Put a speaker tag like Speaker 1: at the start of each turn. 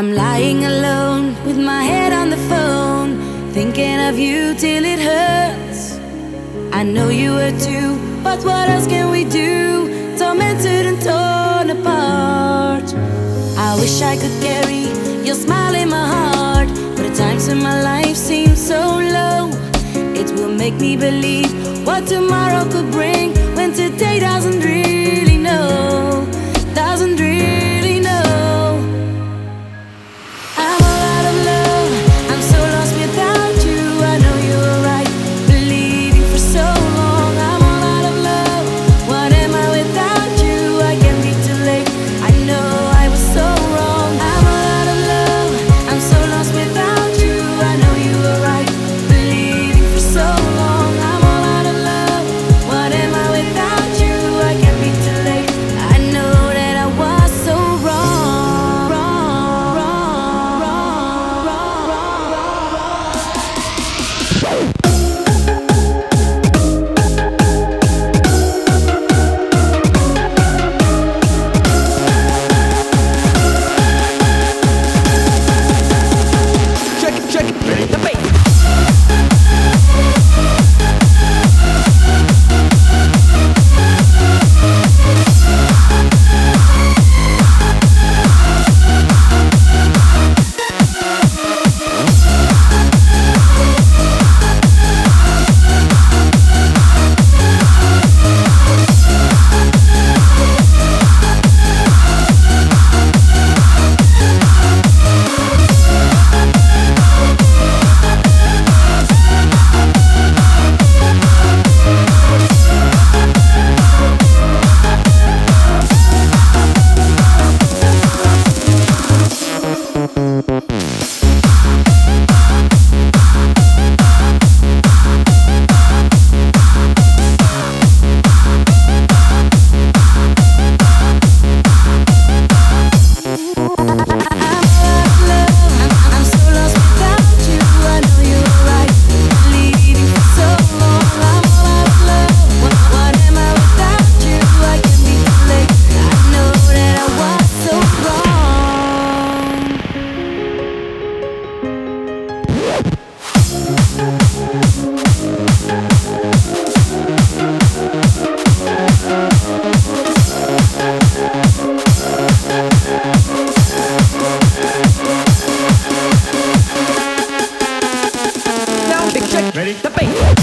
Speaker 1: I'm lying alone with my head on the phone, thinking of you till it hurts. I know you were too, but what else can we do? Tormented and torn apart. I wish I could carry your smile in my heart, but the times in my life seem so low. It will make me believe what tomorrow could bring, when today doesn't really know, doesn't really know. I'm all out of love, I'm so lost without you. I know you were right, believing for so long. I'm all out of love, what am I without you? I can be too late, I know I was so wrong. I'm all out of love, I'm so lost without you. I know you were right, believing for so long. I'm all out of love, what am I without you? I can be too late, I know that I was so wrong, wrong, wrong, wrong, wrong, wrong.
Speaker 2: Check it, ready the bass. Ready? The bass.